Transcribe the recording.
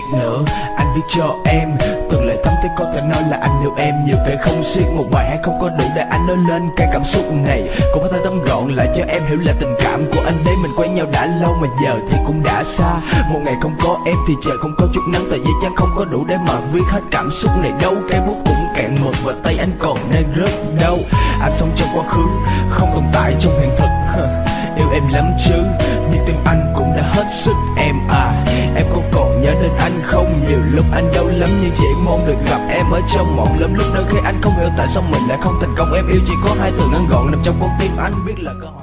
nữa. Anh viết cho em từng lời thắm thiết có thể nói là anh yêu em nhiều kể không xiết. Một bài hát không có đủ để anh nói lên cái cảm xúc này, cũng có thể tóm gọn lại cho em hiểu là tình cảm của anh đấy. Mình quen nhau đã lâu mà giờ thì cũng đã xa. Một ngày không có em thì trời không có chút nắng, tại vì chắc không có đủ để mà viết hết cảm xúc này đâu. Cái bút cũng cạn mực và tay anh còn đang rớt đâu. Anh sống trong quá khứ không tồn tại trong hiện thực. Yêu em lắm chứ nhưng tim anh cũng đã hết sức. Em à, em có còn nhớ đến anh không? Nhiều lúc anh đau lắm nhưng chỉ mong được gặp em ở trong mộng lắm. Lúc đôi khi anh không hiểu tại sao mình lại không thành công. Em yêu chỉ có hai từ ngắn gọn nằm trong con tim anh biết là cơ hội.